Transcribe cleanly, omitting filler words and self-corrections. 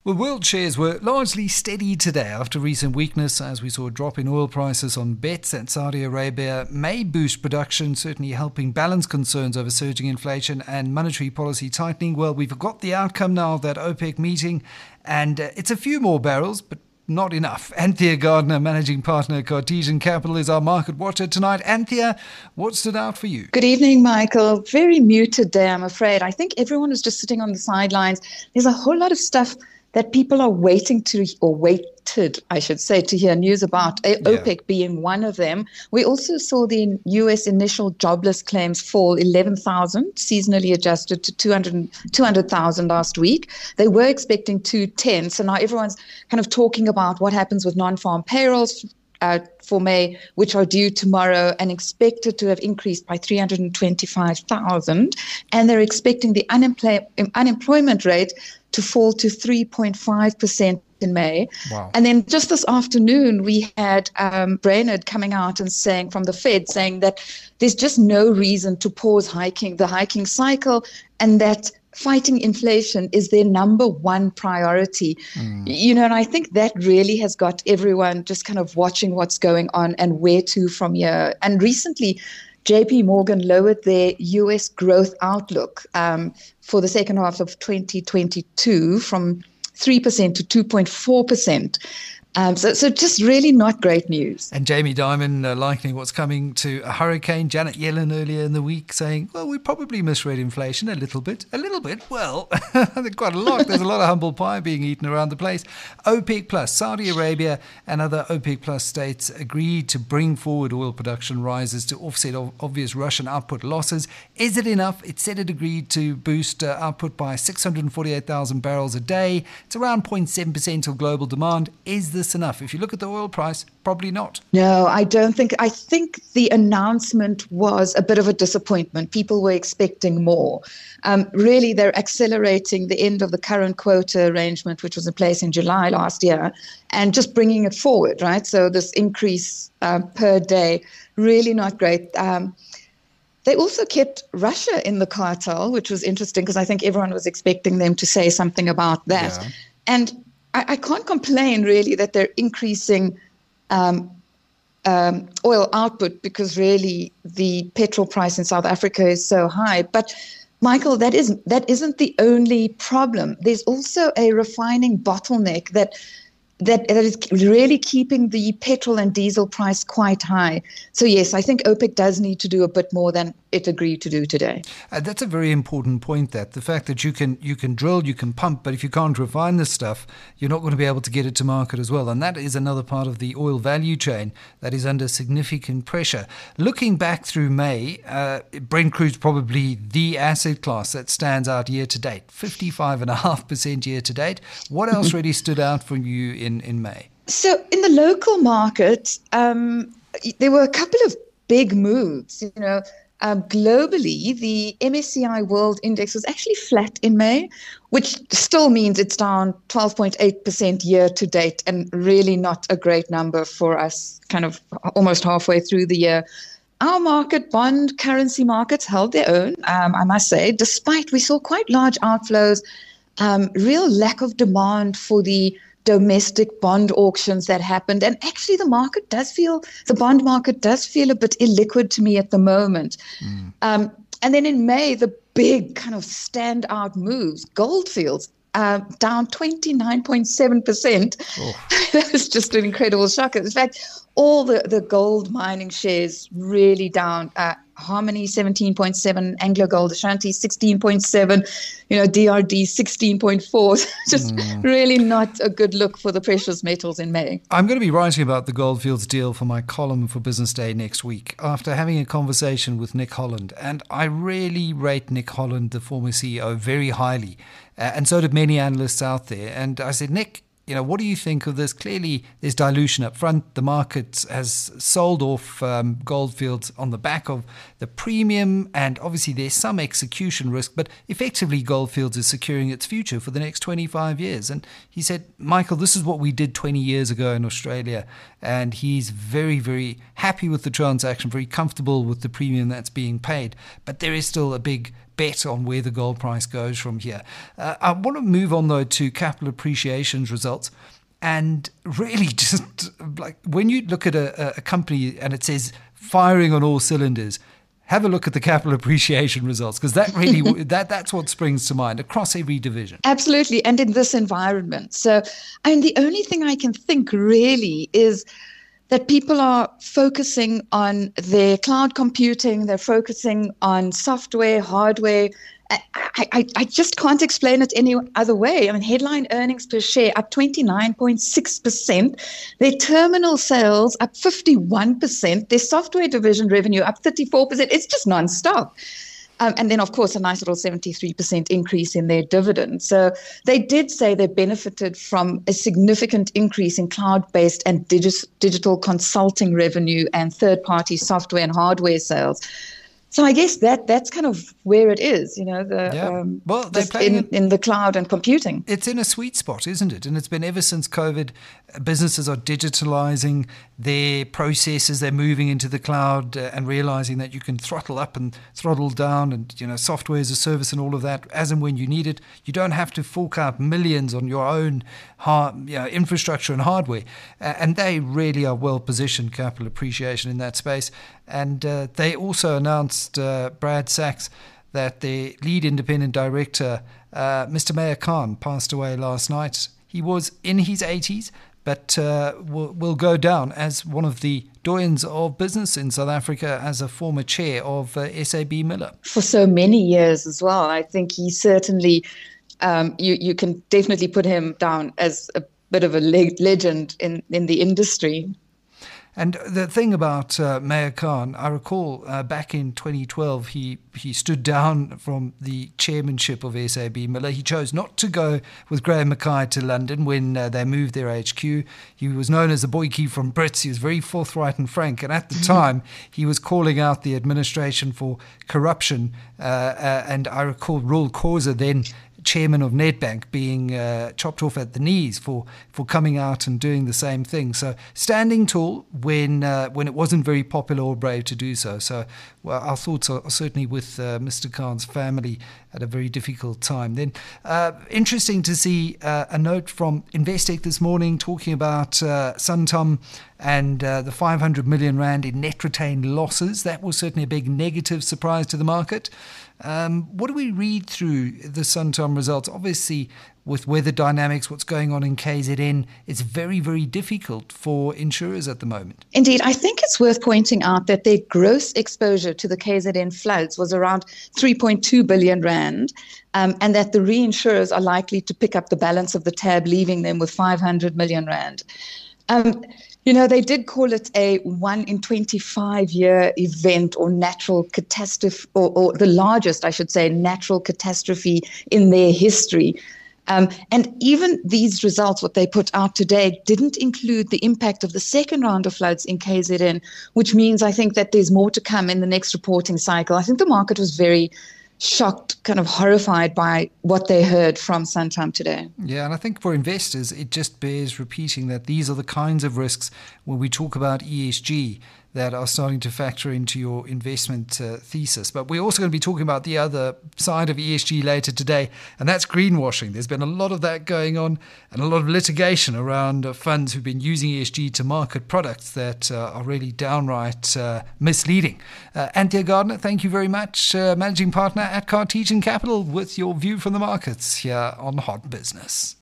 Well, world shares were largely steady today after recent weakness, as we saw a drop in oil prices on bets that Saudi Arabia may boost production, certainly helping balance concerns over surging inflation and monetary policy tightening. Well, we've got the outcome now of that OPEC meeting, and it's a few more barrels, but not enough. Anthea Gardner, Managing Partner, Cartesian Capital, is our market watcher tonight. Anthea, what stood out for you? Good evening, Michael. Very muted day, I'm afraid. I think everyone is just sitting on the sidelines. There's a whole lot of stuff that people are waited, I should say, to hear news about, OPEC being one of them. We also saw the U.S. initial jobless claims fall 11,000, seasonally adjusted to 200,000 last week. They were expecting 210, so now everyone's kind of talking about what happens with non-farm payrolls for May, which are due tomorrow and expected to have increased by 325,000. And they're expecting the unemployment rate to fall to 3.5% in May. Wow. And then just this afternoon, we had Brainerd coming out and saying from the Fed, saying that there's just no reason to pause the hiking cycle, and that fighting inflation is their number one priority. And I think that really has got everyone just kind of watching what's going on and where to from here. And recently, JP Morgan lowered their US growth outlook for the second half of 2022 from 3% to 2.4%. So just really not great news. And Jamie Dimon likening what's coming to a hurricane. Janet Yellen earlier in the week saying, well, we probably misread inflation a little bit. Well, I think quite a lot. There's a lot of humble pie being eaten around the place. OPEC Plus, Saudi Arabia and other OPEC Plus states agreed to bring forward oil production rises to offset obvious Russian output losses. Is it enough? It said it agreed to boost output by 648,000 barrels a day. It's around 0.7% of global demand. Is this enough? If you look at the oil price, probably not. No, I don't think. I think the announcement was a bit of a disappointment. People were expecting more. Really, they're accelerating the end of the current quota arrangement, which was in place in July last year, and just bringing it forward, right? So this increase per day, really not great. They also kept Russia in the cartel, which was interesting because I think everyone was expecting them to say something about that. Yeah. And I can't complain really that they're increasing oil output because really the petrol price in South Africa is so high. But Michael, that isn't the only problem. There's also a refining bottleneck that is really keeping the petrol and diesel price quite high. So yes, I think OPEC does need to do a bit more than it agreed to do today. That's a very important point, that the fact that you can drill, you can pump, but if you can't refine this stuff, you're not going to be able to get it to market as well. And that is another part of the oil value chain that is under significant pressure. Looking back through May, Brent crude's probably the asset class that stands out year to date, 55.5% year to date. What else really stood out for you in May? So in the local market, there were a couple of big moves. Globally, the MSCI World Index was actually flat in May, which still means it's down 12.8% year to date, and really not a great number for us kind of almost halfway through the year. Our market, bond currency markets, held their own, I must say, despite we saw quite large outflows, real lack of demand for the domestic bond auctions that happened. And actually the bond market does feel a bit illiquid to me at the moment. And then in May, the big kind of standout moves, Goldfields, down 29.7%. Oh. That was just an incredible shock. In fact, all the gold mining shares really down. Harmony 17.7, Anglo Gold Ashanti 16.7, DRD 16.4. Just really not a good look for the precious metals in May. I'm going to be writing about the Goldfields deal for my column for Business Day next week after having a conversation with Nick Holland. And I really rate Nick Holland, the former CEO, very highly. And so did many analysts out there. And I said, Nick, what do you think of this? Clearly, there's dilution up front. The market has sold off Goldfields on the back of the premium, and obviously there's some execution risk, but effectively Goldfields is securing its future for the next 25 years. And he said, Michael, this is what we did 20 years ago in Australia, and he's very, very happy with the transaction, very comfortable with the premium that's being paid. But there is still a big bet on where the gold price goes from here. I want to move on, though, to capital appreciation's results. And really, just like when you look at a company and it says firing on all cylinders, have a look at the capital appreciation results, because that really that's what springs to mind across every division. Absolutely, and in this environment. So, the only thing I can think really is that people are focusing on their cloud computing, they're focusing on software, hardware. I just can't explain it any other way. Headline earnings per share up 29.6%, their terminal sales up 51%, their software division revenue up 34%. It's just nonstop. And then, of course, a nice little 73% increase in their dividend. So they did say they benefited from a significant increase in cloud-based and digital consulting revenue and third-party software and hardware sales. So I guess that's kind of where it is, in the cloud and computing. It's in a sweet spot, isn't it? And it's been ever since COVID. Businesses are digitalizing their processes. They're moving into the cloud and realizing that you can throttle up and throttle down and, software as a service and all of that as and when you need it. You don't have to fork out millions on your own infrastructure and hardware. And they really are well positioned, capital appreciation in that space. And they also announced, Brad Sachs, that their lead independent director, Mr. Meher Khan, passed away last night. He was in his 80s, but will go down as one of the doyens of business in South Africa, as a former chair of SAB Miller. For so many years as well. I think he certainly, you can definitely put him down as a bit of a legend in the industry. And the thing about Meher Khan, I recall back in 2012, he stood down from the chairmanship of SAB Miller. He chose not to go with Graham Mackay to London when they moved their HQ. He was known as the boykie from Brits. He was very forthright and frank. And at the time, he was calling out the administration for corruption. And I recall Roel Khoza, then chairman of Nedbank, being chopped off at the knees for coming out and doing the same thing. So standing tall when it wasn't very popular or brave to do so. So our thoughts are certainly with Mr. Khan's family at a very difficult time. Then interesting to see a note from Investec this morning talking about Santam and the 500 million rand in net retained losses. That was certainly a big negative surprise to the market. What do we read through the Santam results? Obviously, with weather dynamics, what's going on in KZN, it's very, very difficult for insurers at the moment. Indeed, I think it's worth pointing out that their gross exposure to the KZN floods was around 3.2 billion rand, and that the reinsurers are likely to pick up the balance of the tab, leaving them with 500 million rand. They did call it a 1 in 25-year event or natural catastrophe, or the largest, I should say, natural catastrophe in their history. And even these results, what they put out today, didn't include the impact of the second round of floods in KZN, which means I think that there's more to come in the next reporting cycle. I think the market was very shocked, kind of horrified by what they heard from Santam today. Yeah, and I think for investors, it just bears repeating that these are the kinds of risks when we talk about ESG that are starting to factor into your investment thesis. But we're also going to be talking about the other side of ESG later today, and that's greenwashing. There's been a lot of that going on and a lot of litigation around funds who've been using ESG to market products that are really downright misleading. Anthea Gardner, thank you very much, Managing Partner at Cartesian Capital, with your view from the markets here on Hot Business.